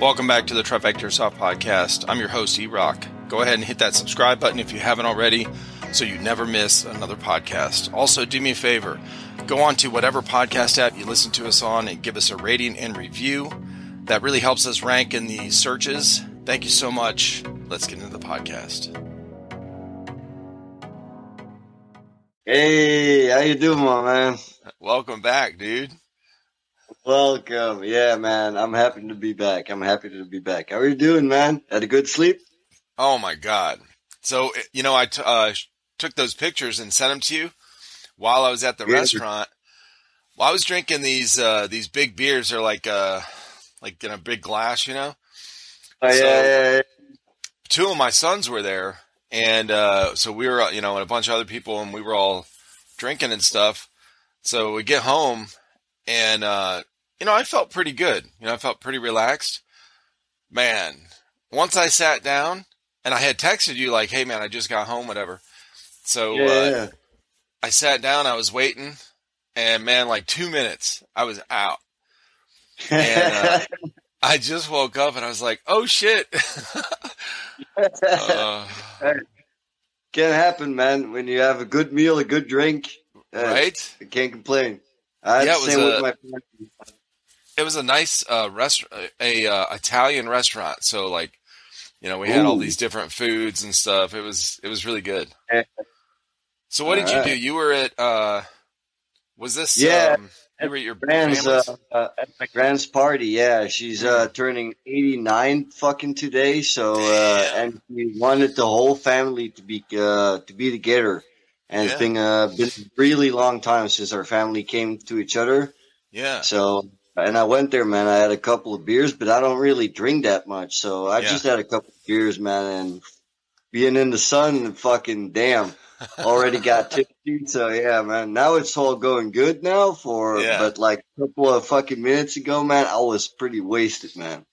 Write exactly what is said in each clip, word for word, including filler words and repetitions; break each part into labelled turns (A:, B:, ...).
A: Welcome back to the Trifecta Soft Podcast. I'm your host, E-Rock. Go ahead and hit that subscribe button if you haven't already, so you never miss another podcast. Also, do me a favor. Go on to whatever podcast app you listen to us on and give us a rating and review. That really helps us rank in the searches. Thank you so much. Let's get into the podcast.
B: Hey, how you doing, my man?
A: Welcome back, dude.
B: Welcome. Yeah, man. I'm happy to be back. I'm happy to be back. How are you doing, man? Had a good sleep?
A: Oh, my God. So, you know, I t- uh, took those pictures and sent them to you while I was at the yeah. restaurant. Well, I was drinking these uh, these big beers. They're like uh, like in a big glass, you know?
B: Oh, yeah,
A: so,
B: yeah, yeah.
A: Two of my sons were there, and uh, so we were, you know, and a bunch of other people, and we were all drinking and stuff. So we get home, and, uh, you know, I felt pretty good. You know, I felt pretty relaxed. Man, once I sat down, and I had texted you like, hey, man, I just got home, whatever. So
B: yeah,
A: uh,
B: yeah.
A: I sat down, I was waiting, and, man, like two minutes, I was out. And uh, I just woke up, and I was like, oh, shit. uh,
B: Can happen, man. When you have a good meal, a good drink, uh,
A: right?
B: I can't complain. I had
A: yeah,
B: the same
A: a,
B: with my friends.
A: It was a nice uh, restaurant, a uh, Italian restaurant. So, like, you know, we had
B: Ooh.
A: all these different foods and stuff. It was it was really good.
B: Yeah.
A: So, what
B: all
A: did
B: right.
A: you do? You were at uh, was this?
B: Yeah.
A: Um, you were at your
B: Grand's, uh,
A: family's?
B: uh, at my grand's party, yeah. She's uh, turning eighty-nine fucking today, so uh, and we wanted the whole family to be uh, to be together. And
A: Yeah.
B: it's been uh, been a really long time since our family came to each other.
A: Yeah.
B: So, and I went there, man. I had a couple of beers, but I don't really drink that much. So I
A: Yeah.
B: just had a couple of beers, man, and being in the sun, fucking damn. Already got tipsy, so yeah, man. Now it's all going good now. For
A: Yeah.
B: but like a couple of fucking minutes ago, man, I was pretty wasted, man.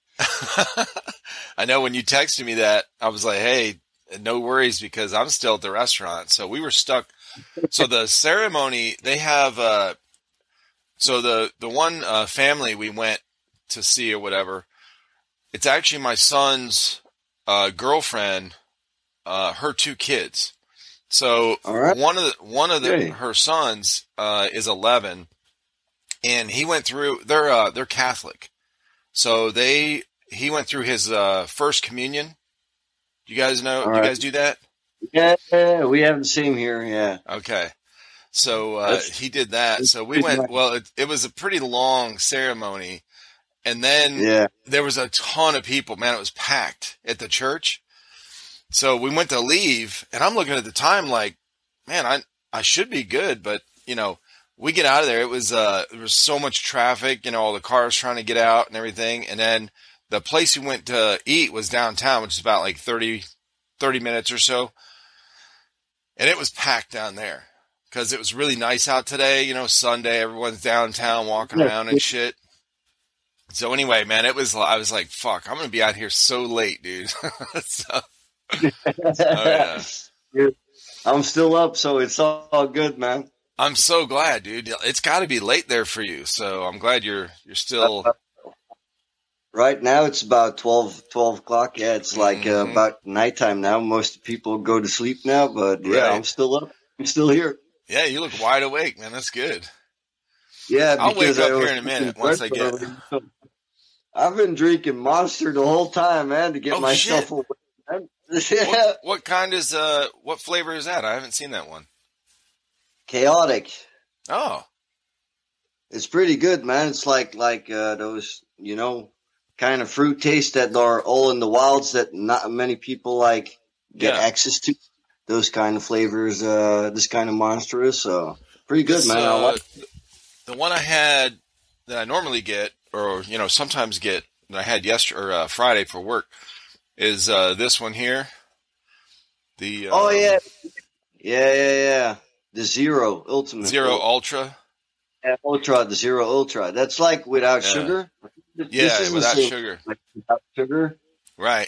A: I know when you texted me that, I was like, hey, no worries because I'm still at the restaurant. So we were stuck. So the ceremony, they have, uh, so the, the one uh, family we went to see or whatever, it's actually my son's uh, girlfriend, uh, her two kids. So
B: All right.
A: one of the, one of the,
B: Hey.
A: her sons uh, is eleven, and he went through. They're uh, they're Catholic, so they he went through his uh, first communion. Do you guys know?
B: All
A: Do you
B: right.
A: guys do that?
B: Yeah, we have the same here. Yeah,
A: Okay, so uh,
B: That's-
A: he did that. So we
B: good
A: went.
B: night.
A: Well, it, it was a pretty long ceremony, and then
B: yeah.
A: there was a ton of people. Man, it was packed at the church. So we went to leave, and I'm looking at the time like, man, I I should be good, but you know, we get out of there. It was uh, there was so much traffic, you know, all the cars trying to get out and everything. And then the place we went to eat was downtown, which is about like thirty, thirty minutes or so, and it was packed down there because it was really nice out today. You know, Sunday, everyone's downtown walking
B: Yeah.
A: around and shit. So anyway, man, it was. I was like, fuck, I'm gonna be out here so late, dude. so. Oh, yeah.
B: Dude, I'm still up, so it's all good, man.
A: I'm so glad, dude. It's got to be late there for you. So I'm glad you're you're still.
B: Right now it's about twelve, twelve o'clock. Yeah, it's like uh,
A: Mhm.
B: about nighttime now. Most people go to sleep now, but yeah,
A: Right.
B: I'm still up. I'm still here.
A: Yeah, you look wide awake, man. That's good.
B: Yeah,
A: I'll wake
B: because
A: up
B: I was
A: here in a minute
B: drinking
A: once I
B: Red
A: get-
B: Bull. I've been drinking Monster the whole time, man, to get
A: Oh,
B: myself
A: shit.
B: awake. man.
A: What,
B: Yeah,
A: what kind is uh? What flavor is that? I haven't seen that one.
B: chaotic.
A: Oh,
B: It's pretty good, man. It's like like uh, those, you know, kind of fruit taste that are all in the wilds that not many people like get
A: Yeah.
B: access to. Those kind of flavors, uh, this kind of monstrous. So pretty good,
A: This,
B: man. I
A: uh,
B: like.
A: the one I had that I normally get, or you know, sometimes get that I had yesterday or uh, Friday for work, is uh, this one here. The
B: Oh
A: um,
B: yeah, yeah, yeah, yeah. The Zero Ultimate.
A: Zero Ultra.
B: Yeah, Ultra, the Zero Ultra. That's like without
A: Yeah.
B: sugar. This
A: Yeah,
B: is the
A: without
B: same,
A: sugar.
B: like without sugar.
A: Right.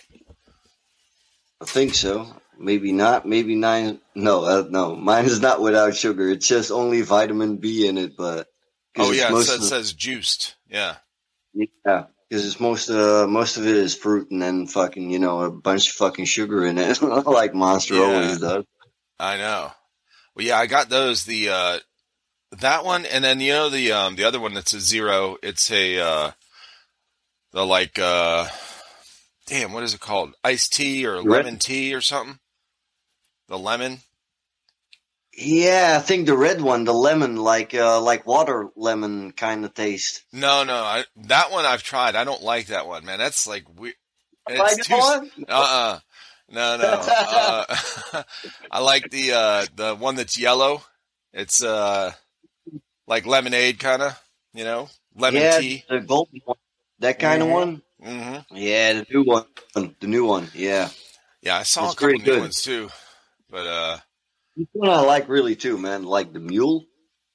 B: I think so. Maybe not. Maybe nine. No, uh, no. Mine is not without sugar. It's just only vitamin B in it. But 'cause
A: Oh
B: it's
A: yeah, it
B: most
A: says,
B: of
A: it
B: the-
A: says juiced. Yeah.
B: yeah, because it's most uh most of it is fruit and then fucking you know a bunch of fucking sugar in it, like Monster
A: Yeah.
B: always does.
A: I know. Well, yeah, I got those. The uh, that one, and then you know the um the other one that's a zero. It's a uh, the like uh, damn, what is it called? Iced tea or lemon tea or something? The lemon.
B: Yeah, I think the red one, the lemon, like uh, like water lemon kind of taste.
A: No, no, I, that one I've tried. I don't like that one, man. That's like we.
B: Like
A: It's too.
B: one?
A: Uh. uh No, no. Uh, I like the uh, the one that's yellow. It's uh, like lemonade, kind of. You know, lemon
B: yeah,
A: tea.
B: the golden one, that kind
A: Mhm.
B: of one.
A: Mm-hmm.
B: Yeah, the new one, the new one. Yeah,
A: Yeah, I saw
B: it's
A: a couple
B: pretty
A: new
B: good.
A: ones too, but uh,
B: This one I like really too, man. Like the mule.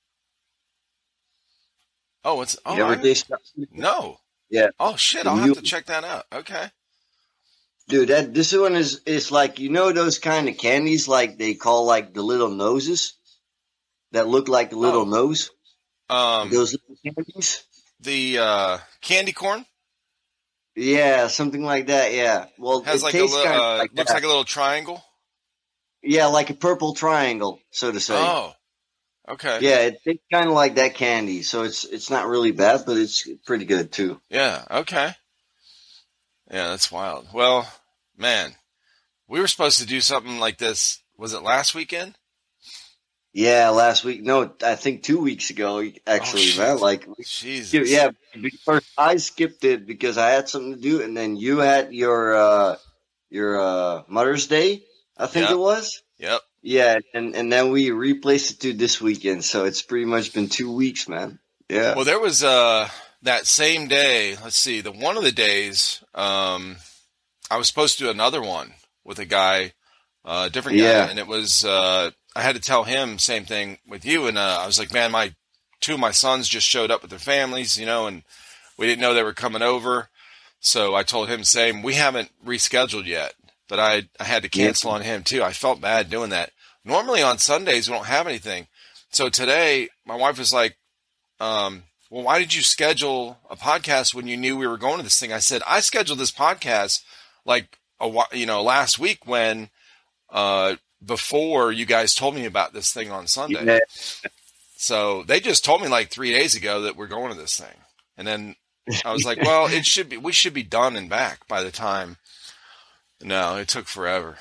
A: oh, it's oh
B: You ever
A: I,
B: taste that?
A: no.
B: Yeah,
A: Oh shit,
B: the
A: I'll have
B: mule.
A: to check that out. Okay.
B: Dude, that this one is is like you know those kind of candies like they call like the little noses that look like a little
A: Oh,
B: nose.
A: um,
B: Those little candies.
A: the uh, candy corn
B: Yeah, something like that. Yeah. Well,
A: has
B: it
A: like a
B: tastes
A: li-
B: kind of
A: uh,
B: like
A: looks
B: that.
A: like a little triangle.
B: Yeah, like a purple triangle, so to say.
A: Oh, okay.
B: Yeah, it tastes kind of like that candy. So it's it's not really bad, but it's pretty good too.
A: Yeah. Okay. Yeah, that's wild. Well, man, we were supposed to do something like this. Was it last weekend?
B: Yeah, last week. No, I think two weeks ago,
A: Oh
B: actually,
A: shit.
B: man. Like,
A: Jesus.
B: yeah, first I skipped it because I had something to do, and then you had your uh, your uh, Mother's Day, I think
A: Yep.
B: it was.
A: Yep.
B: Yeah, and and then we replaced it to this weekend, so it's pretty much been two weeks, man. Yeah.
A: Well, there was uh that same day. Let's see, the one of the days. Um, I was supposed to do another one with a guy, uh, a different guy,
B: Yeah.
A: and it was. Uh, I had to tell him same thing with you, and uh, I was like, man, my two of my sons just showed up with their families, you know, and we didn't know they were coming over. So I told him same. We haven't rescheduled yet, but I I had to cancel on him too. I felt bad doing that. Normally on Sundays we don't have anything. So today my wife was like, um, well, why did you schedule a podcast when you knew we were going to this thing? I said, I scheduled this podcast like a whi- you know last week when uh, before you guys told me about this thing on Sunday.
B: Yeah.
A: So they just told me like three days ago that we're going to this thing, and then I was like, well, it should be we should be done and back by the time. No, it took forever.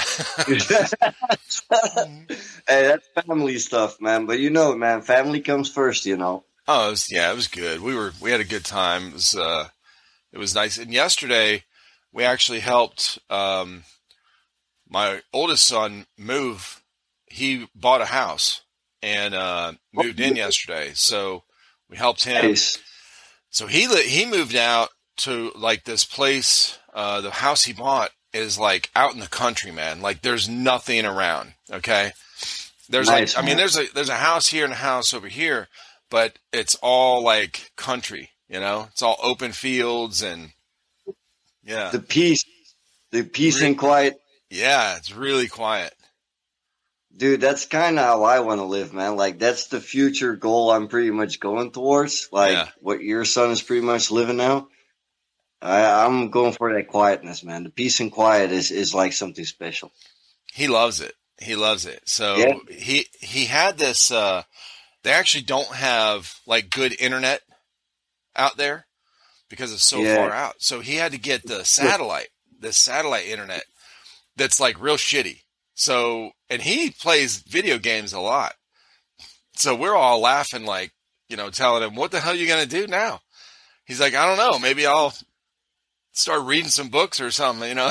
B: Hey, that's family stuff, man. But you know, man, family comes first, you know.
A: Oh, it was, yeah, it was good. We were we had a good time. It was uh, it was nice. And yesterday, we actually helped um, my oldest son move. He bought a house and uh, moved in yesterday. So we helped him.
B: Nice.
A: So he li- he moved out to like this place. Uh, the house he bought is like out in the country, man. Like there's nothing around. Okay, there's
B: Nice,
A: like I mean
B: man.
A: there's a there's a house here and a house over here, but it's all like country. You know, it's all open fields and yeah,
B: The peace, the peace
A: Re-
B: and quiet.
A: yeah, it's really quiet.
B: Dude, that's kind of how I want to live, man. Like, that's the future goal I'm pretty much going towards. Like,
A: Yeah.
B: what your son is pretty much living now. I, I'm going for that quietness, man. The peace and quiet is, is like something special.
A: He loves it. He loves it. So
B: Yeah.
A: he he had this. Uh, they actually don't have like good internet out there because it's so
B: Yeah.
A: far out. So he had to get the satellite, the satellite internet that's like real shitty. So and he plays video games a lot. So we're all laughing, like you know, telling him, "What the hell are you gonna do now?" He's like, "I don't know. Maybe I'll start reading some books or something." You know?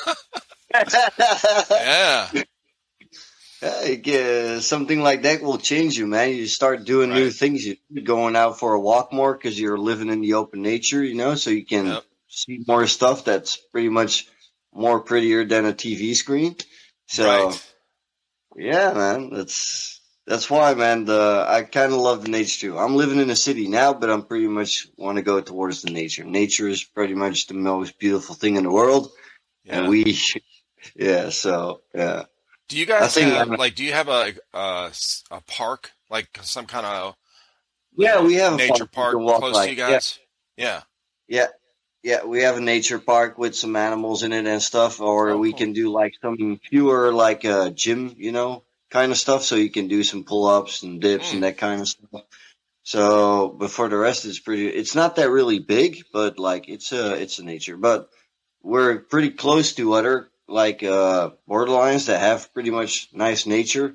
A: Yeah.
B: Hey, yeah, something like that will change you, man. You start doing new
A: Right.
B: things. You're going out for a walk more because you're living in the open nature, you know, so you can
A: Yep.
B: see more stuff that's pretty much more prettier than a T V screen. So,
A: Right.
B: yeah, man, that's that's why, man. The I kind of love the nature too. I'm living in a city now, but I'm pretty much want to go towards the nature. Nature is pretty much the most beautiful thing in the world,
A: Yeah.
B: and we, yeah. So, yeah.
A: Do you
B: I
A: guys
B: think
A: have
B: I'm-
A: like? Do you have a a, a park, like some kind of
B: Yeah, we have a
A: nature
B: park you
A: park
B: can walk
A: close
B: like,
A: to you guys? Yeah.
B: Yeah, Yeah, we have a nature park with some animals in it and stuff, or
A: Oh,
B: we
A: cool.
B: can do like some pure like uh, gym, you know, kind of stuff. So you can do some pull ups and dips and
A: Mm,
B: that kind of stuff. So, but for the rest, it's pretty. It's not that really big, but like it's a it's a nature. But we're pretty close to other like uh borderlines that have pretty much nice nature,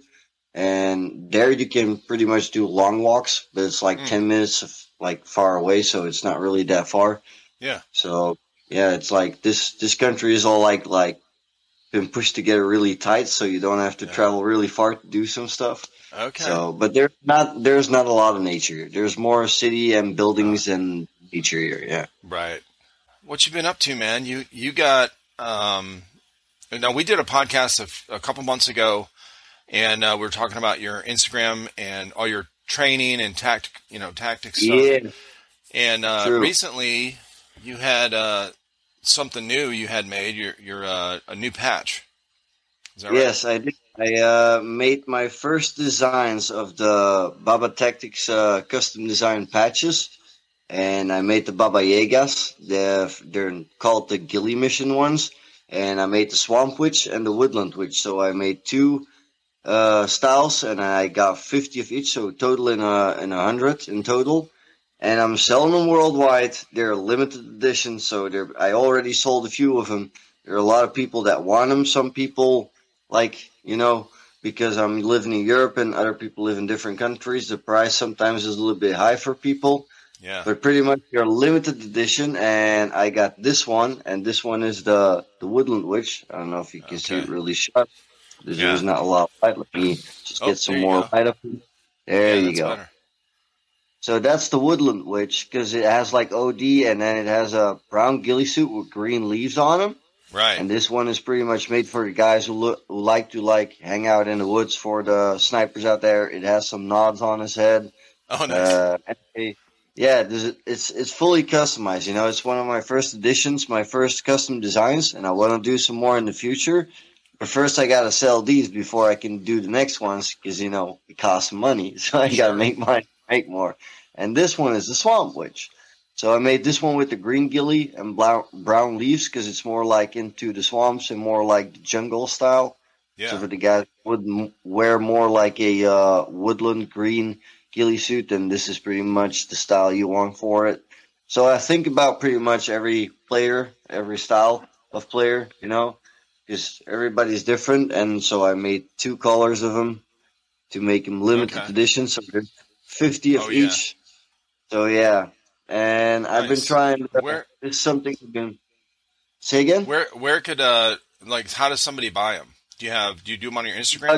B: and there you can pretty much do long walks, but it's like
A: mm,
B: ten minutes of like far away, so it's not really that far.
A: yeah.
B: So yeah, it's like this this country is all like like been pushed together really tight, so you don't have to
A: Yeah.
B: travel really far to do some stuff.
A: Okay.
B: So, but there's not there's not a lot of nature. There's more city and
A: Uh,
B: buildings and nature here. Yeah.
A: right. What you been up to, man? You you got um. Now we did a podcast of, a couple months ago, and uh, we were talking about your Instagram and all your training and tact, you know, tactic stuff.
B: Yeah.
A: And uh,
B: True.
A: recently, you had uh, something new you had made. Your your uh, a new patch. Is that right?
B: Yes, I did. I uh, made my first designs of the Baba Tactics uh, custom design patches, and I made the Baba Yagas. They're, they're called the Gilly Mission ones, and I made the Swamp Witch and the Woodland Witch. So I made two uh, styles, and I got fifty of each, so total in a in a hundred in total. And I'm selling them worldwide. They're limited edition, so they're. I already sold a few of them. There are a lot of people that want them. Some people like you know because I'm living in Europe and other people live in different countries. The price sometimes is a little bit high for people,
A: Yeah.
B: but pretty much they're limited edition. And I got this one, and this one is the the Woodland Witch. I don't know if you can see
A: Okay.
B: it really sharp. There's,
A: Yeah.
B: there's not a lot of light. Let me just
A: Oh,
B: get
A: there
B: some
A: you
B: more
A: go.
B: light up. There
A: Yeah,
B: you
A: that's
B: go.
A: better.
B: So that's the Woodland Witch because it has like O D, and then it has a brown ghillie suit with green leaves on them.
A: Right.
B: And this one is pretty much made for the guys who look who like to like hang out in the woods. For the snipers out there, it has some nods on his head.
A: Oh, nice.
B: Uh, and they- yeah, this is- it's it's fully customized. You know, it's one of my first editions, my first custom designs, and I want to do some more in the future. But first, I gotta sell these before I can do the next ones because you know it costs money, so I gotta
A: Sure.
B: make mine make more. And this one is the Swamp Witch. So I made this one with the green gilly and brown, brown leaves because it's more like into the swamps and more like the jungle style. So
A: Yeah.
B: for the guys who would m- wear more like a uh, woodland green ghillie suit, then this is pretty much the style you want for it. So I think about pretty much every player, every style of player, you know, because everybody's different. And so I made two colors of them to make them limited
A: Okay.
B: edition. So there's fifty
A: Oh,
B: of
A: yeah.
B: each. So yeah, and I've been
A: Nice.
B: trying. To,
A: Where
B: it's something I've been. Say again.
A: where where could uh like how does somebody buy them? Do you have do you do them on your
B: Uh,
A: Instagram?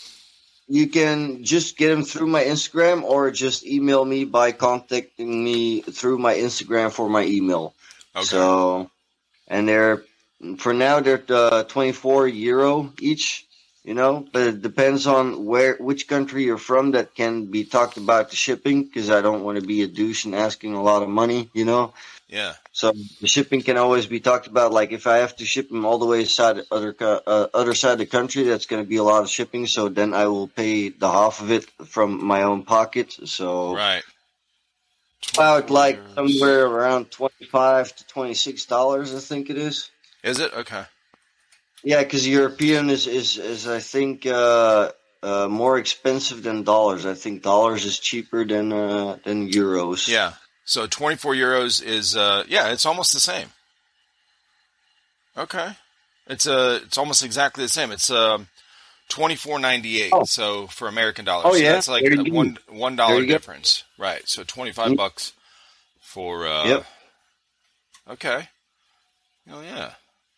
B: you can just get them through my Instagram, or just email me by contacting me through my Instagram for my email.
A: Okay.
B: So, and they're for now they're uh, twenty-four euro each. You know, but it depends on where which country you're from. That can be talked about the shipping because I don't want to be a douche and asking a lot of money. You know.
A: Yeah.
B: So the shipping can always be talked about. Like if I have to ship them all the way side other co- uh, other side of the country, that's going to be a lot of shipping. So then I will pay the half of it from my own pocket. So
A: Right.
B: about
A: twenty-four
B: like
A: euros.
B: somewhere around twenty five to twenty six dollars, I think it is.
A: Is it? Okay.
B: Yeah, because European is is is I think uh, uh, more expensive than dollars. I think dollars is cheaper than uh, than euros.
A: Yeah. So twenty-four euros is uh yeah, it's almost the same. Okay. It's uh it's almost exactly the same. It's um twenty-four ninety-eight.
B: Oh.
A: So for American dollars.
B: Oh,
A: So
B: yeah.
A: that's like
B: There you
A: a
B: go.
A: one one
B: There
A: dollar
B: you go.
A: difference. Right. So twenty-five
B: Mm.
A: bucks for uh
B: Yep.
A: okay. Oh yeah.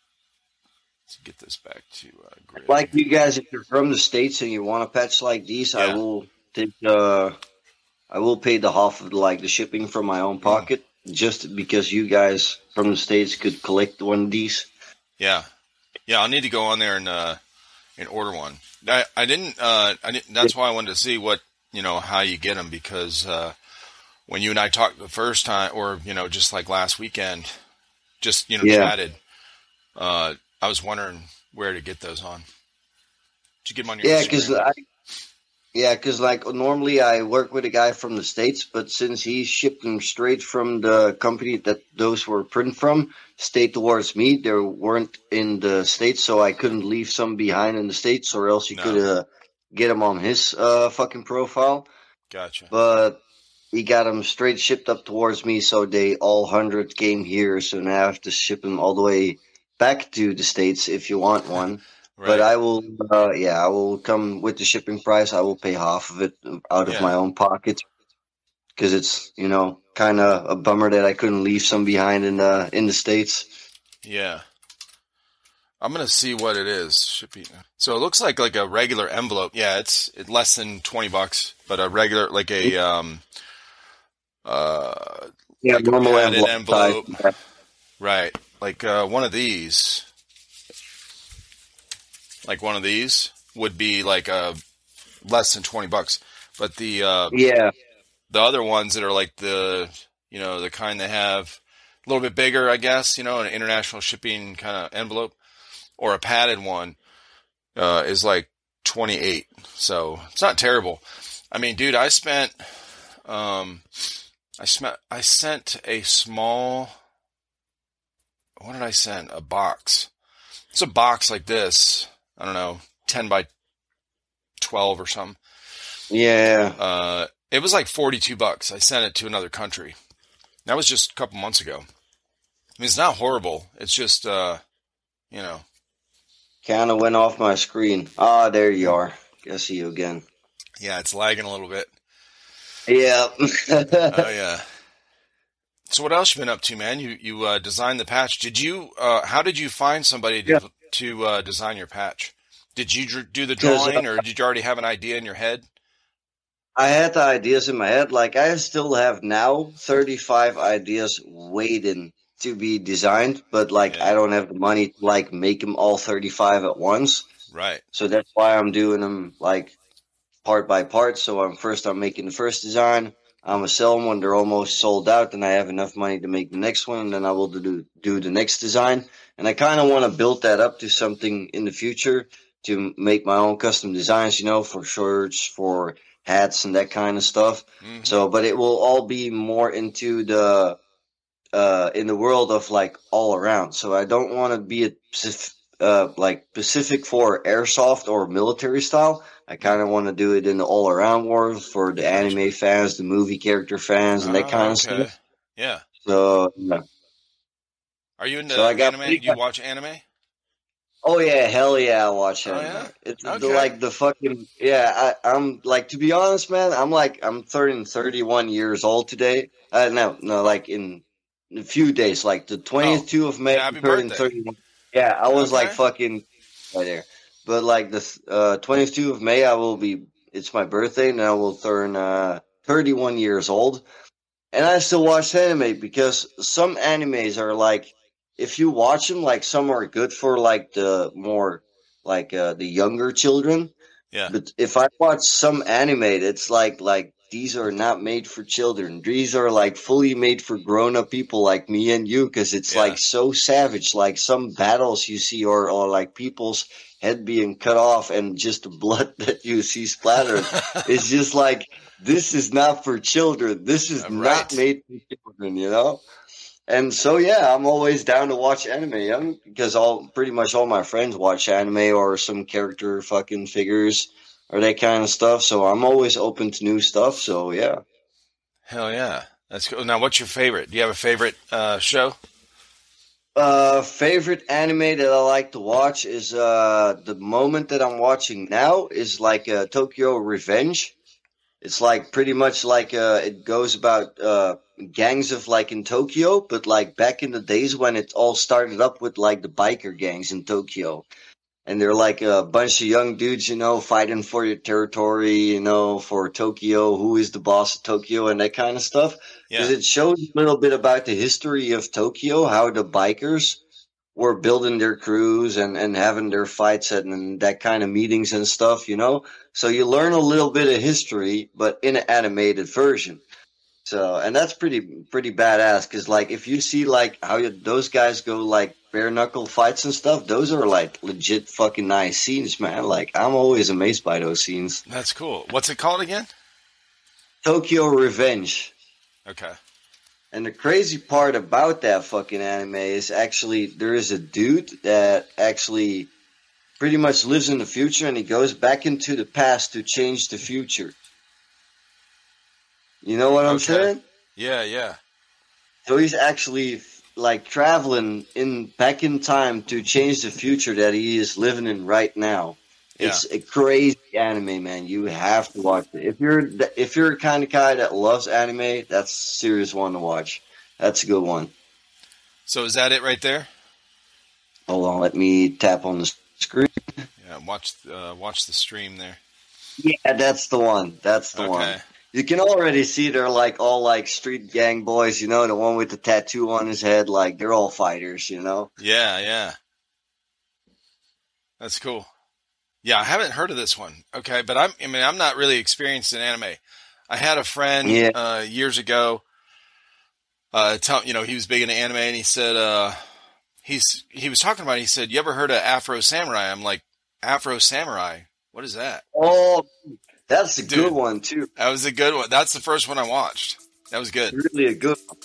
A: Let's get this back to uh grid.
B: Like you guys, if you're from the States and you want a patch like these, I
A: Yeah.
B: will take uh I will pay the half of like the shipping from my own pocket, just because you guys from the States could collect one of these.
A: Yeah. Yeah, I'll need to go on there and uh and order one. I I didn't uh I didn't that's why I wanted to see what, you know, how you get them because uh when you and I talked the first time or, you know, just like last weekend, just, you know,
B: Yeah.
A: chatted, uh I was wondering where to get those on. Did you get them on your
B: Yeah,
A: Instagram?
B: because I Yeah, because like normally I work with a guy from the States, but since he shipped them straight from the company that those were printed from, state towards me, they weren't in the States, so I couldn't leave some behind in the States, or else he could
A: No,
B: uh, get them on his uh, fucking profile.
A: gotcha.
B: But he got them straight shipped up towards me, so they all one hundred came here, so now I have to ship them all the way back to the States if you want one. But
A: Right.
B: I will, uh, yeah, I will come with the shipping price. I will pay half of it out of
A: Yeah.
B: my own pocket because it's, you know, kind of a bummer that I couldn't leave some behind in the in the States.
A: Yeah. I'm gonna see what it is. Shipping. So it looks like like a regular envelope. Yeah, it's it less than twenty bucks, but a regular like a um uh
B: Yeah,
A: like a
B: normal
A: padded
B: envelope size.
A: envelope. Right. Like uh one of these, like one of these would be like a less than twenty bucks. But the uh
B: Yeah,
A: the other ones that are like the you know, the kind that have a little bit bigger, I guess, you know, an international shipping kind of envelope or a padded one uh, is like twenty-eight. So it's not terrible. I mean, dude, I spent, um, I spent, I sent a small, what did I send? A box. It's a box like this. I don't know, ten by twelve or something.
B: yeah.
A: Uh, it was like forty-two bucks. I sent it to another country. That was just a couple months ago. I mean, it's not horrible. It's just, uh, you know,
B: Kind of went off my screen. Ah, there you are. I see you again.
A: yeah, it's lagging a little bit.
B: Yeah.
A: Oh yeah. So what else you been up to, man? You you uh, designed the patch. Did you? Uh, how did you find somebody to
B: Yeah.
A: to uh, design your patch? Did you dr- do the
B: 'Cause, uh,
A: drawing, or did you already have an idea in your head?
B: I had the ideas in my head. Like I still have now thirty-five ideas waiting to be designed, but like
A: Yeah.
B: I don't have the money to like make them all thirty-five at once.
A: Right.
B: So that's why I'm doing them like part by part. So I'm first I'm making the first design. I'm gonna sell them when they're almost sold out, and I have enough money to make the next one, and then I will do do the next design. And I kind of want to build that up to something in the future to make my own custom designs, you know, for shirts, for hats, and that kind of stuff.
A: Hmm.
B: So, but it will all be more into the uh in the world of like all around. So I don't want to be a specific, uh like specific for airsoft or military style. I kind of want to do it in the all around world for the anime fans, the movie character fans, and that
A: Ah,
B: kind of
A: okay.
B: stuff.
A: Yeah.
B: So, yeah.
A: Are you into
B: So I got
A: anime? Do you watch anime?
B: Oh yeah, hell yeah, I watch
A: Oh,
B: anime.
A: yeah?
B: It's the,
A: Okay.
B: like the fucking yeah. I, I'm like to be honest, man. I'm like I'm turning thirty-one years old today. Uh, no, no, like in a few days, like the twentieth of May.
A: Oh, happy
B: I'm turning
A: birthday.
B: thirty-one. Yeah, I was like
A: Okay.
B: fucking right there. But like the uh, twentieth of May, I will be. It's my birthday, and I will turn uh, thirty-one years old. And I still watch anime because some animes are like, if you watch them, like some are good for like the more like uh, the younger children.
A: Yeah.
B: But if I watch some anime, it's like like these are not made for children. These are like fully made for grown up people like me and you, because it's
A: Yeah.
B: like so savage. Like some battles you see, or or like people's head being cut off, and just the blood that you see splattered. It's just like, this is not for children. This is
A: Uh,
B: not
A: right.
B: made for children, you know? And so, yeah, I'm always down to watch anime, yeah, because all pretty much all my friends watch anime or some character fucking figures or that kind of stuff. So I'm always open to new stuff. So, yeah.
A: Hell yeah. That's cool. Now, what's your favorite? Do you have a favorite uh, show?
B: Uh, favorite anime that I like to watch is uh the moment that I'm watching now is like uh, Tokyo Revenge. It's like pretty much like uh it goes about uh gangs of like in Tokyo, but like back in the days when it all started up with like the biker gangs in Tokyo. And they're like a bunch of young dudes, you know, fighting for your territory, you know, for Tokyo, who is the boss of Tokyo, and that kind of stuff. Because
A: Yeah.
B: it shows a little bit about the history of Tokyo, how the bikers were building their crews and, and having their fights and, and that kind of meetings and stuff, you know. So you learn a little bit of history, but in an animated version. So, and that's pretty pretty badass because, like, if you see like how you, those guys go like bare knuckle fights and stuff, those are like legit fucking nice scenes, man. Like, I'm always amazed by those scenes.
A: That's cool. What's it called again?
B: Tokyo Revenge.
A: Okay.
B: And the crazy part about that fucking anime is actually there is a dude that actually pretty much lives in the future and he goes back into the past to change the future. You know what I'm
A: Okay.
B: saying?
A: Yeah, yeah.
B: So he's actually like traveling in back in time to change the future that he is living in right now.
A: Yeah.
B: It's a crazy anime, man. You have to watch it. If you're if you're a kind of guy that loves anime, that's a serious one to watch. That's a good one.
A: So is that it right there?
B: Hold on, let me tap on the screen.
A: Yeah, watch uh, watch the stream there.
B: Yeah, that's the one. That's the
A: Okay.
B: one. You can already see they're like all like street gang boys, you know, the one with the tattoo on his head, like they're all fighters, you know.
A: Yeah, yeah. That's cool. Yeah, I haven't heard of this one. Okay, but I'm I mean I'm not really experienced in anime. I had a friend
B: Yeah.
A: uh, years ago. Uh, tell you know he was big into anime, and he said uh, he's he was talking about it, he said, "You ever heard of Afro Samurai?" I'm like, "Afro Samurai? What is that?"
B: Oh, that's a
A: Dude.
B: good one too.
A: That was a good one. That's the first one I watched. That was good.
B: Really a good one.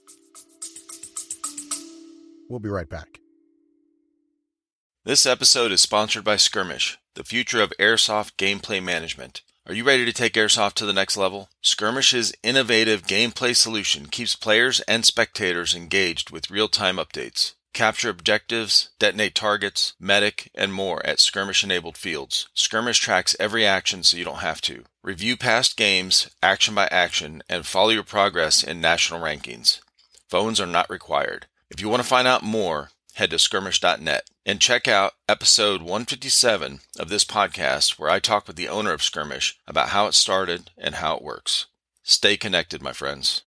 C: We'll be right back.
A: This episode is sponsored by Skirmish, the future of airsoft gameplay management. Are you ready to take airsoft to the next level? Skirmish's innovative gameplay solution keeps players and spectators engaged with real-time updates. Capture objectives, detonate targets, medic, and more at Skirmish-enabled fields. Skirmish tracks every action so you don't have to. Review past games, action by action, and follow your progress in national rankings. Phones are not required. If you want to find out more, head to skirmish dot net and check out episode one fifty-seven of this podcast where I talk with the owner of Skirmish about how it started and how it works. Stay connected, my friends.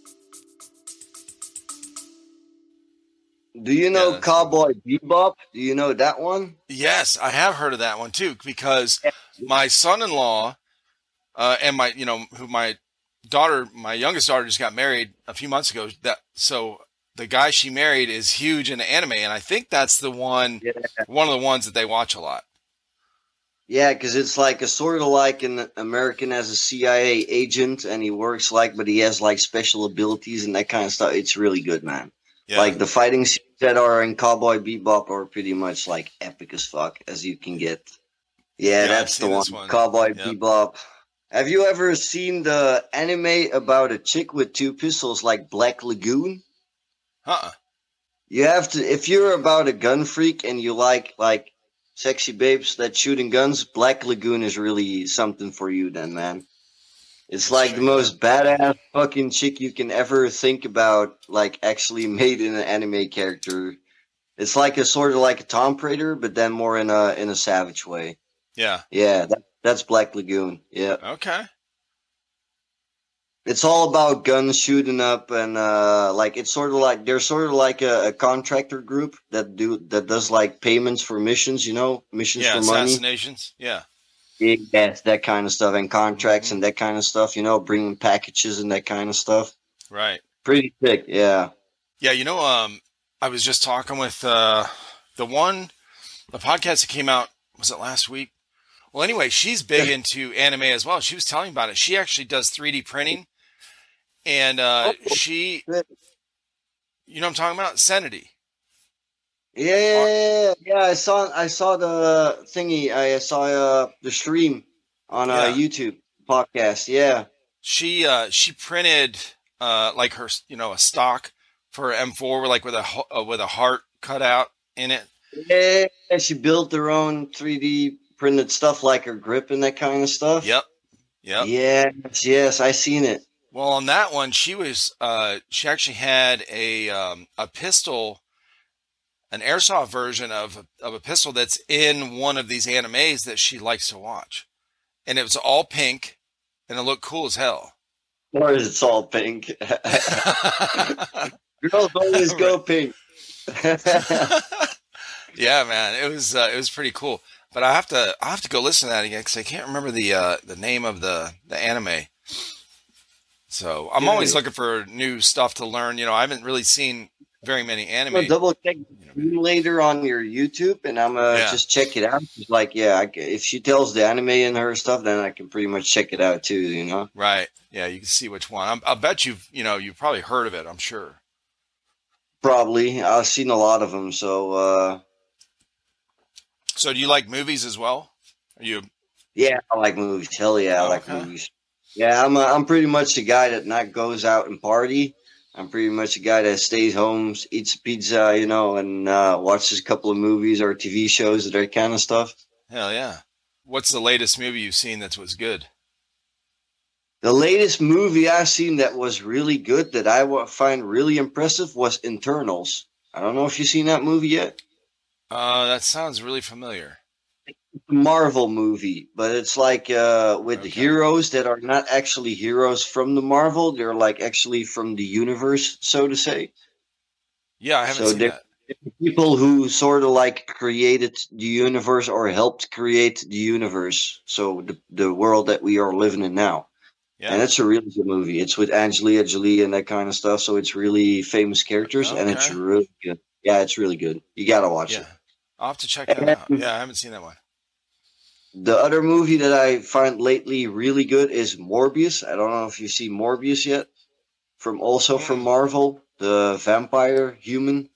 B: Do you know
A: Yeah.
B: Cowboy Bebop? Do you know that one?
A: Yes, I have heard of that one too, because my son-in-law uh, and my, you know, who my daughter, my youngest daughter, just got married a few months ago. That so the guy she married is huge into anime, and I think that's the one,
B: Yeah.
A: one of the ones that they watch a lot.
B: Yeah, because it's like a sort of like an American as a C I A agent, and he works like, but he has like special abilities and that kind of stuff. It's really good, man.
A: Yeah,
B: Like the fighting scenes that are in Cowboy Bebop are pretty much like epic as fuck as you can get. Yeah,
A: Yeah,
B: that's
A: I've
B: the
A: seen
B: one.
A: this one.
B: Cowboy
A: Yep.
B: Bebop. Have you ever seen the anime about a chick with two pistols like Black Lagoon?
A: uh-uh.
B: You have to, if you're about a gun freak and you like like sexy babes that shooting guns, Black Lagoon is really something for you then, man. It's like the most badass fucking chick you can ever think about, like actually made in an anime character. It's like a sort of like a Tom Raider, but then more in a in a savage way.
A: Yeah.
B: Yeah, that, that's Black Lagoon. Yeah.
A: Okay.
B: It's all about guns shooting up and uh like it's sort of like they're sort of like a, a contractor group that do that does like payments for missions, you know, missions
A: Yeah,
B: for money.
A: assassinations. Yeah.
B: Yes, that kind of stuff and contracts
A: Mhm.
B: and that kind of stuff, you know, bringing packages and that kind of stuff.
A: Right.
B: Pretty sick, yeah.
A: Yeah, you know, um, I was just talking with uh, the one, the podcast that came out, was it last week? Well, anyway, she's big into anime as well. She was telling me about it. She actually does three D printing, and uh,
B: Oh,
A: she,
B: shit.
A: you know what I'm talking about? Senity.
B: Yeah, yeah, yeah, yeah. I saw I saw the thingy. I saw uh, the stream on uh,
A: Yeah.
B: YouTube podcast. Yeah.
A: She uh, she printed uh, like her, you know, a stock for M four, like with a ho- uh, with a heart cut out in it.
B: Yeah, she built her own three D printed stuff like her grip and that kind of stuff.
A: Yep. Yep.
B: Yes, yes, I seen it.
A: Well, on that one, she was uh, she actually had a um, a pistol, an airsoft version of a, of a pistol that's in one of these animes that she likes to watch, and it was all pink, and it looked cool as hell.
B: Or is it all pink? Girls always go pink.
A: Yeah, man, it was uh, it was pretty cool. But I have to I have to go listen to that again because I can't remember the uh, the name of the the anime. So I'm
B: Yeah.
A: always looking for new stuff to learn. You know, I haven't really seen very many
B: I'm gonna
A: anime.
B: double check
A: You know,
B: later on your YouTube, and I'm gonna
A: yeah,
B: just check it out. It's like, yeah, I c if she tells the anime in her stuff, then I can pretty much check it out too. You know,
A: right. Yeah, you can see which one. I'm, I bet you've, you know, you've probably heard of it. I'm sure.
B: probably I've seen a lot of them. So uh,
A: So do you like movies as well? Are you?
B: yeah, I like movies. Hell yeah, I
A: Oh,
B: like
A: okay.
B: movies. Yeah, I'm a, I'm pretty much the guy that not goes out and party. I'm pretty much the guy that stays home, eats pizza, you know, and uh, watches a couple of movies or T V shows, that kind of stuff.
A: Hell yeah. What's the latest movie you've seen that was good?
B: The latest movie I've seen that was really good, that I wa- find really impressive, was Internals. I don't know if you've seen that movie yet.
A: Uh, that sounds really familiar.
B: Marvel movie, but it's like uh, with
A: Okay.
B: heroes that are not actually heroes from the Marvel. They're like actually from the universe, so to say.
A: Yeah, I haven't
B: So
A: seen
B: they're
A: that.
B: people who sort of like created the universe or helped create the universe. So the the world that we are living in now. And
A: Yeah.
B: it's a really good movie. It's with Angelina Jolie and that kind of stuff. So it's really famous characters, and it's
A: Okay.
B: really good. Yeah, it's really good. You gotta watch
A: Yeah.
B: it.
A: I'll have to check that
B: And
A: out. Yeah, I haven't seen that one.
B: the other movie that I find lately really good is Morbius. I don't know if you see Morbius yet. From also from
A: Mm-mm.
B: Marvel, the vampire human.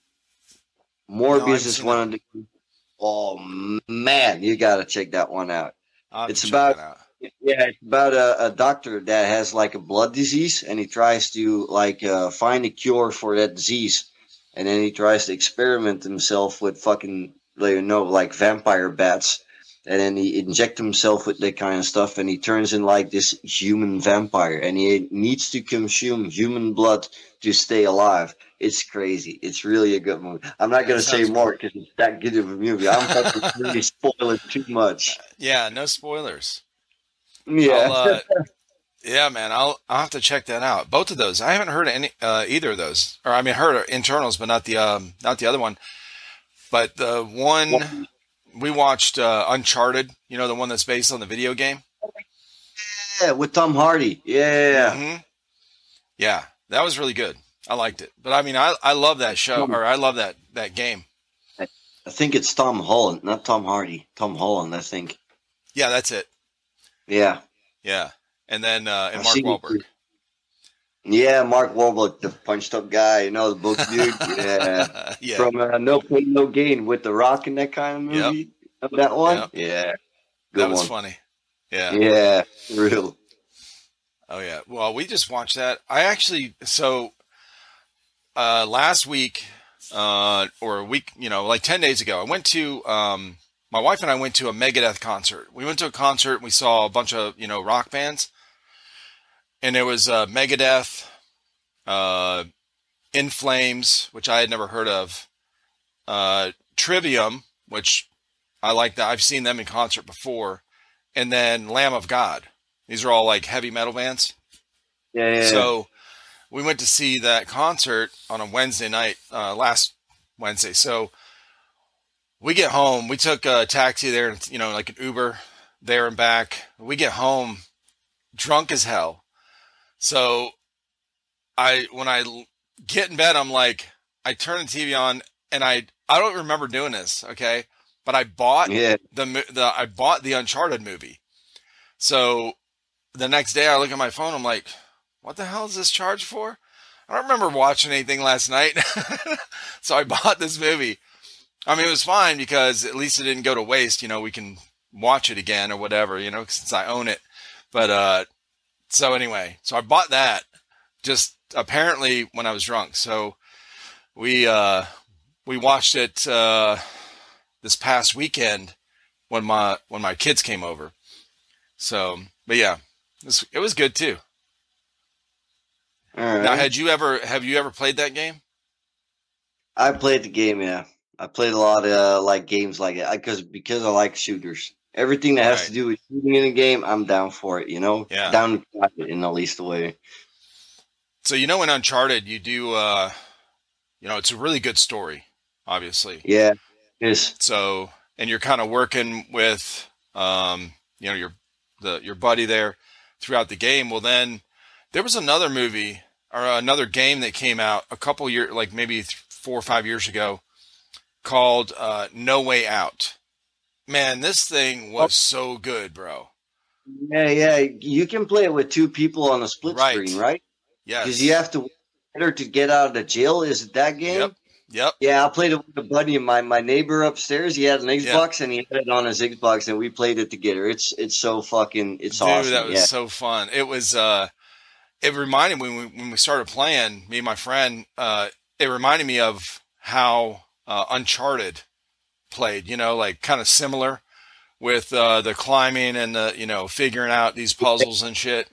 A: No, I
B: Morbius
A: haven't
B: is
A: seen
B: one
A: that
B: of
A: one.
B: the. Oh man, you gotta check that one out.
A: I'll have to
B: It's
A: check
B: about
A: that out.
B: Yeah, it's about a, a doctor that has like a blood disease, and he tries to like uh, find a cure for that disease, and then he tries to experiment himself with fucking, like, you know, like vampire bats, and then he inject himself with that kind of stuff, and he turns in like this human vampire, and he needs to consume human blood to stay alive. It's crazy. It's really a good movie. I'm not
A: That
B: gonna say
A: sounds
B: more
A: cool.
B: because it's that good of a movie. I'm fucking really spoiling too much.
A: Yeah, no spoilers. I'll
B: Yeah.
A: uh yeah, man, I'll I'll have to check that out. Both of those. I haven't heard any uh either of those. Or I mean heard of Internals, but not the um not the other one. But the one we watched uh Uncharted, you know, the one that's based on the video game.
B: Yeah, with Tom Hardy. Yeah.
A: Mm-hmm. Yeah, that was really good. I liked it. But I mean I I love that show
B: Tom-
A: or I love that that game.
B: I think it's Tom Holland, not Tom Hardy. Tom Holland, I think.
A: Yeah, that's it.
B: Yeah.
A: Yeah. And then uh and
B: I've
A: Mark
B: seen it
A: Wahlberg.
B: too. Yeah, Mark Wahlberg, the punched up guy, you know, the book dude. Yeah.
A: Yeah.
B: From uh, No Pain, No Gain with The Rock in that kind of
A: Yep.
B: movie. Of that one?
A: Yep.
B: Yeah.
A: That
B: Good
A: was
B: one.
A: funny. Yeah.
B: Yeah, real.
A: Oh yeah. Well, we just watched that. I actually so uh last week uh or a week, you know, like ten days ago, I went to um my wife and I went to a Megadeth concert. We went to a concert and we saw a bunch of, you know, rock bands. And there was uh Megadeth, uh In Flames, which I had never heard of, uh Trivium, which I like that. I've seen them in concert before, and then Lamb of God. These are all like heavy metal bands.
B: Yeah, yeah.
A: So we went to see that concert on a Wednesday night, uh, last Wednesday. So we get home. We took a taxi there, you know, like an Uber there and back. We get home drunk as hell. So I, when I l- get in bed, I'm like, I turn the T V on and I, I don't remember doing this. Okay. But I bought
B: yeah.
A: the, mo- the, I bought the Uncharted movie. So the next day I look at my phone. I'm like, what the hell is this charged for? I don't remember watching anything last night. So I bought this movie. I mean, it was fine because at least it didn't go to waste. You know, we can watch it again or whatever, you know, since I own it. But, uh, so anyway, so I bought that just apparently when I was drunk. So we, uh, we watched it, uh, this past weekend when my, when my kids came over. So, but yeah, it was, it was good too.
B: All right.
A: Now, had you ever, have you ever played that game?
B: I played the game, yeah. I played a lot of uh, like games like it because because I like shooters. Everything that has
A: Right.
B: to do with shooting in a game, I'm down for it. You know,
A: Yeah.
B: down to try it in the least way.
A: So, you know, in Uncharted, you do, uh, you know, it's a really good story, obviously.
B: Yeah, yes,
A: So, and you're kind of working with, um, you know, your, the, your buddy there throughout the game. Well, then There was another movie or another game that came out a couple years, like maybe th- four or five years ago, called uh, No Way Out. Man, this thing was so good, bro.
B: Yeah, yeah. You can play it with two people on a split
A: Right.
B: screen, right?
A: Yes.
B: Because you have to wait to get out of the jail. Is it that game?
A: Yep. Yep.
B: Yeah, I played it with a buddy of mine. My neighbor upstairs, he had an Xbox, yeah. and he had it on his Xbox, and we played it together. It's it's so fucking it's
A: Dude,
B: awesome.
A: that was
B: yeah.
A: so fun. It was. Uh, it reminded me when we, when we started playing. Me and my friend. Uh, it reminded me of how uh, Uncharted played. You know, like kind of similar with uh, the climbing and the you know figuring out these puzzles and shit.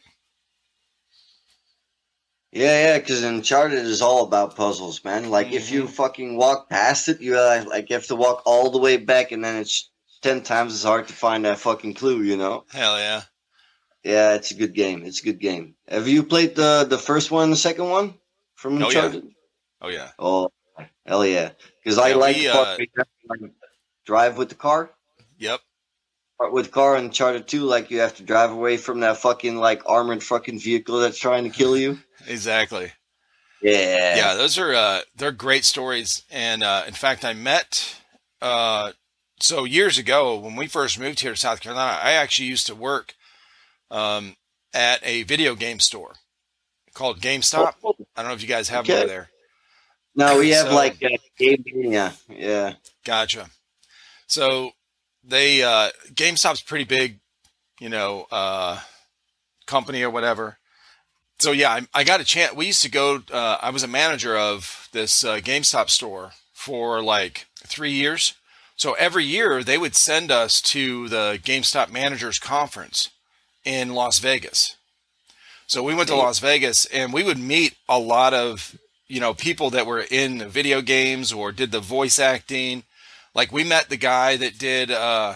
B: Yeah, yeah, because Uncharted is all about puzzles, man. Like, mm-hmm. if you fucking walk past it, you uh, like you have to walk all the way back, and then it's ten times as hard to find that fucking clue, you know?
A: Hell yeah.
B: Yeah, it's a good game. It's a good game. Have you played the the first one and the second one from Uncharted?
A: Oh, yeah.
B: Oh, yeah. Oh, hell yeah. Because I yeah, like we, the part uh, where you have to, like, drive with the car.
A: Yep.
B: With car in Uncharted two, like, you have to drive away from that fucking, like, armored fucking vehicle that's trying to kill you.
A: Exactly.
B: Yeah.
A: Yeah, those are uh, they're great stories. And uh, in fact, I met uh, so years ago when we first moved here to South Carolina. I actually used to work um, at a video game store called GameStop. Oh. I don't know if you guys have okay. one over there.
B: No, we have so, like uh, Game Mania. Yeah.
A: Gotcha. So they uh, GameStop's pretty big, you know, uh, company or whatever. So yeah, I, I got a chance. We used to go. Uh, I was a manager of this uh, GameStop store for like three years. So every year they would send us to the GameStop Managers Conference in Las Vegas. So we went to Las Vegas, and we would meet a lot of you know people that were in video games or did the voice acting. Like we met the guy that did uh,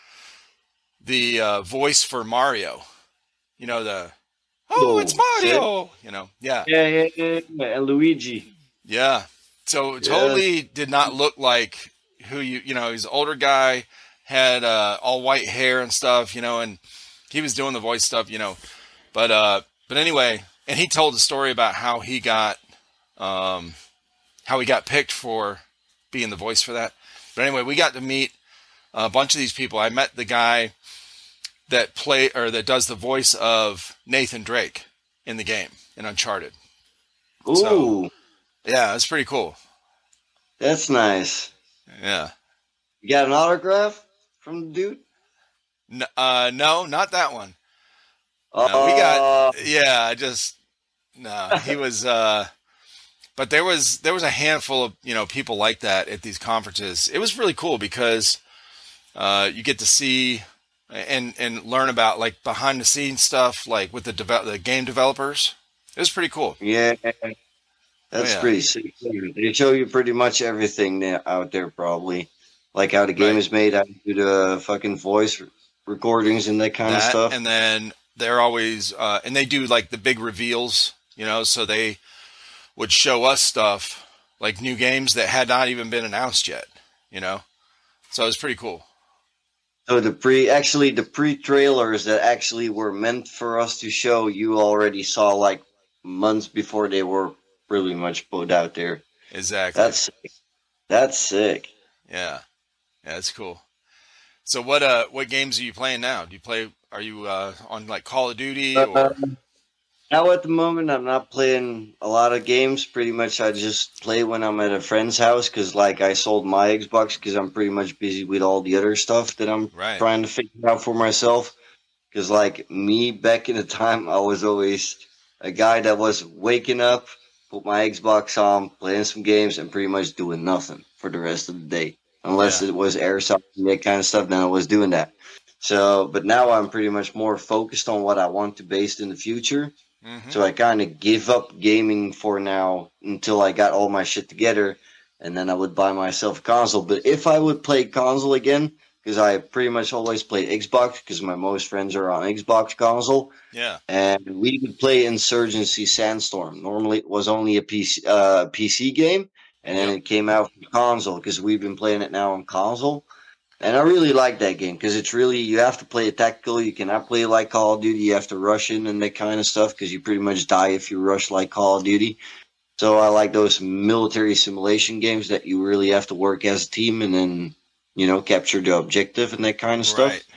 A: the uh, voice for Mario. You know the. Oh, it's Mario! Shit. You know, yeah.
B: Yeah, yeah, yeah, yeah. And Luigi.
A: Yeah. So it totally yeah. did not look like who you, you know, he's an older guy, had uh, all white hair and stuff, you know, and he was doing the voice stuff, you know. But, uh, but anyway, and he told the story about how he got, um, how he got picked for being the voice for that. But anyway, we got to meet a bunch of these people. I met the guy that play or that does the voice of Nathan Drake in the game in Uncharted.
B: Ooh,
A: so, yeah, it's pretty cool.
B: That's nice.
A: Yeah,
B: you got an autograph from the dude?
A: No, uh, no, not that one.
B: Uh,
A: no, we got yeah. I just no. He was, uh, but there was there was a handful of you know people like that at these conferences. It was really cool because uh, you get to see. And and learn about like behind the scenes stuff, like with the devel- the game developers. It was pretty cool.
B: Yeah, that's oh, yeah. pretty sick. They show you pretty much everything out there, probably like how the game right. is made, how to do the fucking voice recordings and that kind that, of stuff.
A: And then they're always uh, and they do like the big reveals, you know. So they would show us stuff like new games that had not even been announced yet, you know. So it was pretty cool.
B: So the pre, actually the pre-trailers that actually were meant for us to show, you already saw like months before they were really much put out there.
A: Exactly.
B: That's sick. That's sick.
A: Yeah, yeah, that's cool. So what uh what games are you playing now? Do you play? Are you uh, on like Call of Duty or?
B: Uh, now at the moment, I'm not playing a lot of games. Pretty much, I just play when I'm at a friend's house because, like, I sold my Xbox because I'm pretty much busy with all the other stuff that I'm
A: right.
B: trying to figure out for myself. Because, like, me back in the time, I was always a guy that was waking up, put my Xbox on, playing some games, and pretty much doing nothing for the rest of the day. Unless yeah. it was airsoft and that kind of stuff, then I was doing that. So, but now I'm pretty much more focused on what I want to base in the future. Mm-hmm. So I kind of give up gaming for now until I got all my shit together, and then I would buy myself a console. But if I would play console again, because I pretty much always play Xbox, because my most friends are on Xbox console.
A: Yeah.
B: And we would play Insurgency Sandstorm. Normally it was only a P C, uh, P C game, and then yep. it came out from console, because we've been playing it now on console. And I really like that game because it's really, you have to play it tactical. You cannot play like Call of Duty. You have to rush in and that kind of stuff because you pretty much die if you rush like Call of Duty. So I like those military simulation games that you really have to work as a team and then, you know, capture the objective and that kind of stuff.
A: Right.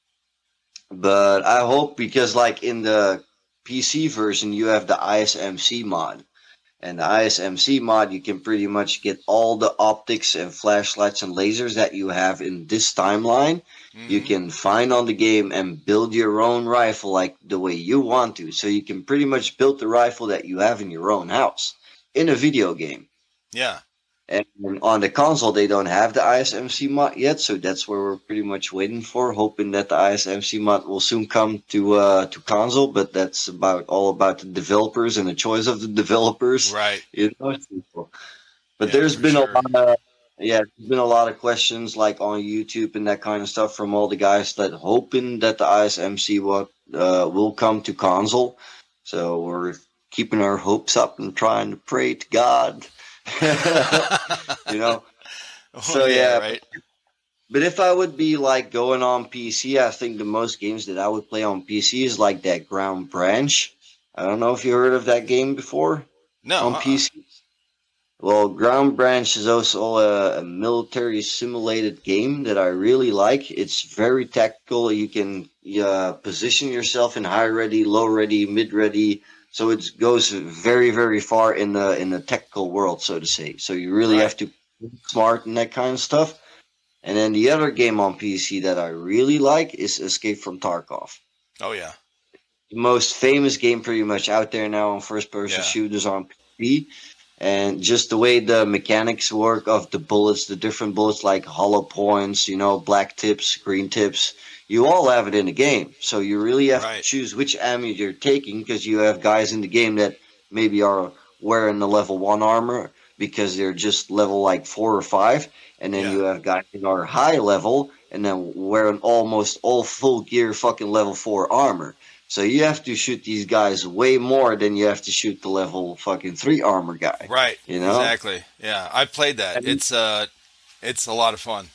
B: But I hope, because like in the P C version, you have the I S M C mod. And the I S M C mod, you can pretty much get all the optics and flashlights and lasers that you have in this timeline. Mm-hmm. You can find on the game and build your own rifle like the way you want to. So you can pretty much build the rifle that you have in your own house in a video game.
A: Yeah.
B: And on the console, they don't have the I S M C mod yet, so that's where we're pretty much waiting for, hoping that the I S M C mod will soon come to uh, to console. But that's about all about the developers and the choice of the developers,
A: right?
B: You know, but
A: yeah,
B: there's been
A: sure.
B: a lot of yeah, there's been a lot of questions like on YouTube and that kind of stuff from all the guys that hoping that the I S M C will uh, will come to console. So we're keeping our hopes up and trying to pray to God. You know,
A: oh,
B: so
A: yeah,
B: yeah,
A: right.
B: But if I would be like going on P C, I think the most games that I would play on P C is like that Ground Branch. I don't know if you heard of that game before.
A: No,
B: on
A: uh-uh.
B: P C. Well, Ground Branch is also a, a military simulated game that I really like. It's very tactical. You can uh, position yourself in high ready, low ready, mid ready. So it goes very, very far in the in the technical world, so to say. So you really
A: right.
B: have to be smart and that kind of stuff. And then the other game on P C that I really like is Escape from Tarkov.
A: Oh, yeah.
B: The most famous game pretty much out there now on first-person
A: yeah.
B: shooters on P C. And just the way the mechanics work of the bullets, the different bullets like hollow points, you know, black tips, green tips, you all have it in the game. So you really have
A: right.
B: to choose which ammo you're taking, because you have guys in the game that maybe are wearing the level one armor because they're just level like four or five. And then
A: yeah.
B: you have guys that are high level and then wearing almost all full gear fucking level four armor. So you have to shoot these guys way more than you have to shoot the level fucking three armor guy.
A: Right.
B: You know?
A: Exactly. Yeah. I played that. It's uh it's a lot of fun.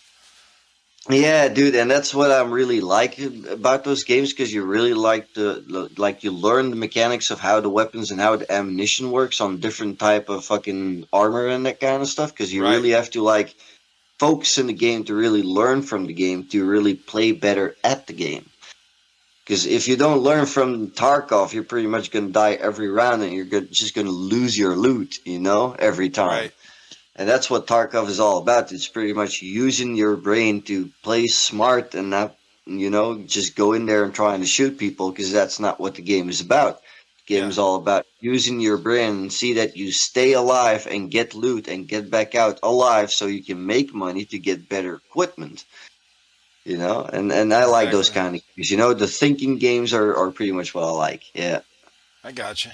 B: Yeah, dude, and that's what I'm really like about those games, because you really like the like you learn the mechanics of how the weapons and how the ammunition works on different type of fucking armor and that kind of stuff, because you
A: right.
B: really have to like focus in the game to really learn from the game to really play better at the game. Because if you don't learn from Tarkov, you're pretty much going to die every round, and you're just going to lose your loot, you know, every time.
A: Right.
B: And that's what Tarkov is all about. It's pretty much using your brain to play smart and not, you know, just go in there and trying to shoot people, because that's not what the game is about. The game
A: yeah.
B: is all about using your brain and see that you stay alive and get loot and get back out alive so you can make money to get better equipment. You know, and, and I like
A: exactly.
B: those kind of games. You know, the thinking games are, are pretty much what I like. Yeah.
A: I gotcha.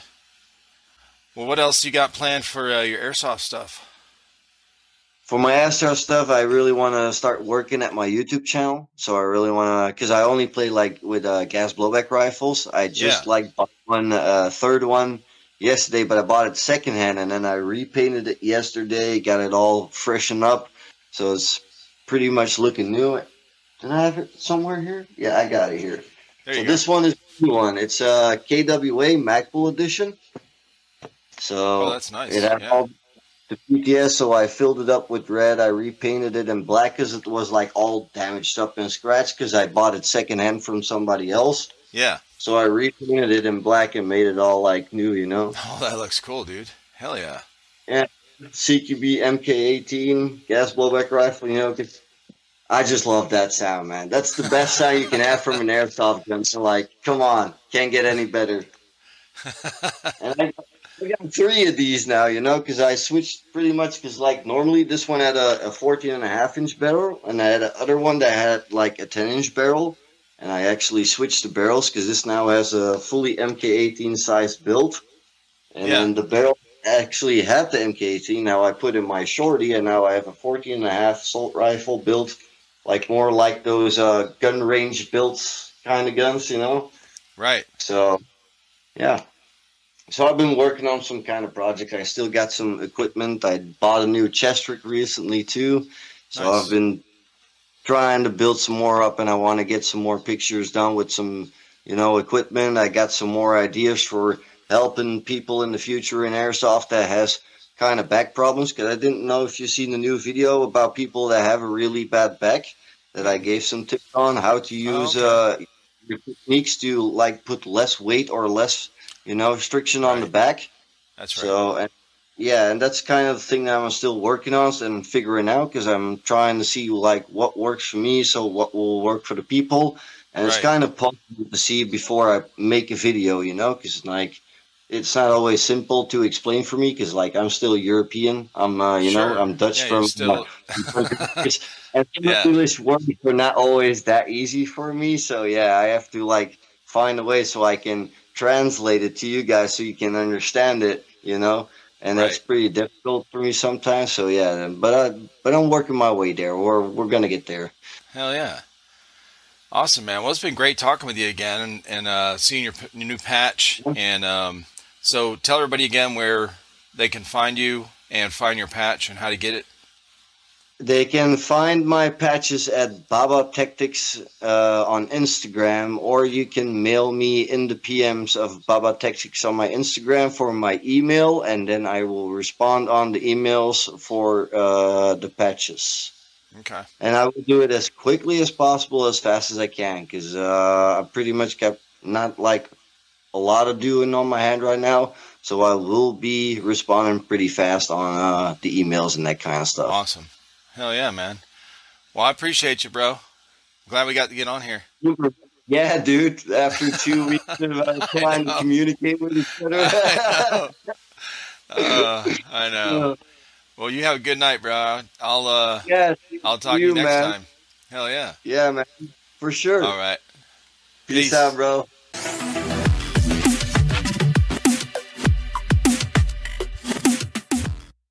A: Well, what else you got planned for uh, your airsoft stuff?
B: For my airsoft stuff, I really want to start working at my YouTube channel. So I really want to, because I only play like with uh, gas blowback rifles. I just
A: yeah.
B: like bought one, uh, third one yesterday, but I bought it secondhand, and then I repainted it yesterday, got it all freshened up. So it's pretty much looking new. Did I have it somewhere here? Yeah, I got it here.
A: There
B: so
A: you
B: this
A: go.
B: one is the new one. It's a uh, K W A MacBull edition. So
A: oh, that's nice.
B: It had
A: yeah.
B: all the P T S, so I filled it up with red. I repainted it in black because it was like all damaged up and scratched, because I bought it secondhand from somebody else.
A: Yeah.
B: So I repainted it in black and made it all like new, you know?
A: Oh, that looks cool, dude. Hell yeah.
B: Yeah. C Q B M K eighteen gas blowback rifle, you know, 'cause I just love that sound, man. That's the best sound you can have from an airsoft gun. So, like, come on, can't get any better. And I, I got three of these now, you know, because I switched pretty much, because, like, normally this one had a, a fourteen and a half inch barrel, and I had another one that had, like, a ten inch barrel, and I actually switched the barrels, because this now has a fully M K eighteen size build, and
A: yeah.
B: then the barrel actually had the M K eighteen. Now I put in my shorty, and now I have a fourteen and a half assault rifle built, like more like those uh, gun range built kind of guns, you know?
A: Right.
B: So, yeah. So I've been working on some kind of project. I still got some equipment. I bought a new chest rig recently, too. So
A: nice.
B: I've been trying to build some more up, and I want to get some more pictures done with some, you know, equipment. I got some more ideas for helping people in the future in airsoft that has kind of back problems, because I didn't know if you've seen the new video about people that have a really bad back that I gave some tips on how to use
A: oh, okay.
B: uh, your techniques to like put less weight or less, you know, restriction on
A: Right.
B: the back.
A: That's right.
B: So, and yeah, and that's kind of the thing that I'm still working on and figuring out, because I'm trying to see like what works for me, so what will work for the people, and it's
A: Right.
B: kind of possible to see before I make a video, you know, because like it's not always simple to explain for me, because like I'm still European, I'm uh, you know
A: Sure.
B: I'm Dutch
A: Yeah, you're
B: from,
A: still.
B: and
A: Yeah.
B: English words are not always that easy for me, so yeah, I have to like find a way so I can translate it to you guys so you can understand it, you know. And that's
A: Right.
B: pretty difficult for me sometimes. So yeah, but I, but I'm working my way there. We're we're gonna get there.
A: Hell yeah. Awesome, man. Well, it's been great talking with you again, and, and uh, seeing your, p- your new patch. And um, so, tell everybody again where they can find you and find your patch and how to get it.
B: They can find my patches at Baba Tactics uh, on Instagram, or you can mail me in the P Ms of Baba Tactics on my Instagram for my email, and then I will respond on the emails for uh, the patches.
A: Okay.
B: And I will do it as quickly as possible, as fast as I can, because uh, I pretty much got not like a lot of doing on my hand right now. So I will be responding pretty fast on uh, the emails and that kind of stuff.
A: Awesome. Hell yeah, man. Well, I appreciate you, bro. Glad we got to get on here.
B: Yeah, dude. After two weeks of uh, trying to communicate with each other.
A: I know. Uh, I know. Well, you have a good night, bro. I'll uh,
B: yeah,
A: I'll talk to
B: you,
A: you next
B: man.
A: time. Hell yeah.
B: Yeah, man. For sure.
A: All right.
B: Peace
A: Peace.
B: out, bro.